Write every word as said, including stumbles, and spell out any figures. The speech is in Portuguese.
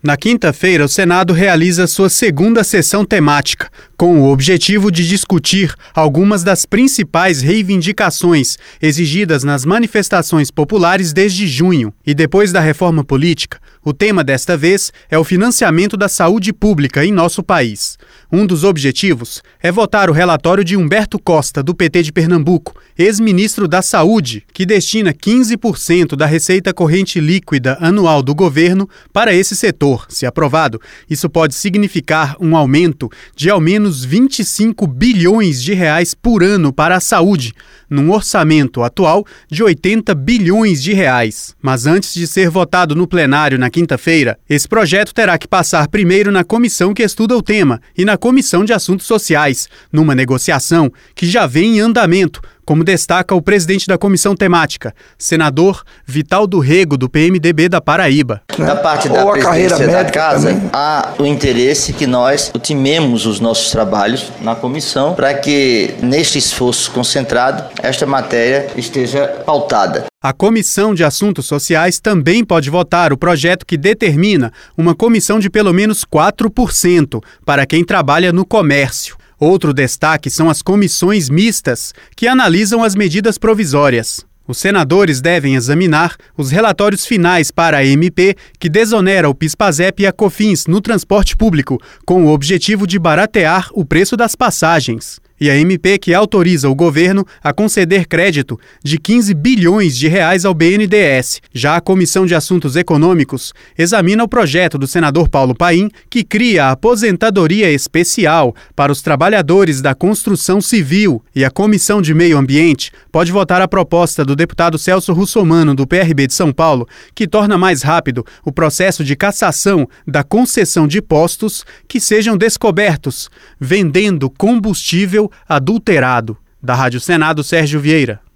Na quinta-feira, o Senado realiza sua segunda sessão temática, com o objetivo de discutir algumas das principais reivindicações exigidas nas manifestações populares desde junho. E depois da reforma política, o tema desta vez é o financiamento da saúde pública em nosso país. Um dos objetivos é votar o relatório de Humberto Costa, do P T de Pernambuco, ex-ministro da Saúde, que destina quinze por cento da receita corrente líquida anual do governo para esse setor. Se aprovado, isso pode significar um aumento de ao menos vinte e cinco bilhões de reais por ano para a saúde, num orçamento atual de oitenta bilhões de reais. Mas antes de ser votado no plenário na quinta-feira, esse projeto terá que passar primeiro na comissão que estuda o tema e na Comissão de Assuntos Sociais, numa negociação que já vem em andamento, como destaca o presidente da comissão temática, senador Vital do Rego, do P M D B da Paraíba. Da parte da presidência da casa, também há o interesse que nós ultimemos os nossos trabalhos na comissão para que, neste esforço concentrado, esta matéria esteja pautada. A Comissão de Assuntos Sociais também pode votar o projeto que determina uma comissão de pelo menos quatro por cento para quem trabalha no comércio. Outro destaque são as comissões mistas, que analisam as medidas provisórias. Os senadores devem examinar os relatórios finais para a M P, que desonera o PIS/PASEP e a COFINS no transporte público, com o objetivo de baratear o preço das passagens. E a M P que autoriza o governo a conceder crédito de quinze bilhões de reais ao B N D E S. Já a Comissão de Assuntos Econômicos examina o projeto do senador Paulo Paim, que cria a aposentadoria especial para os trabalhadores da construção civil. E a Comissão de Meio Ambiente pode votar a proposta do deputado Celso Russomano, do P R B de São Paulo, que torna mais rápido o processo de cassação da concessão de postos que sejam descobertos, vendendo combustível adulterado. Da Rádio Senado, Sérgio Vieira.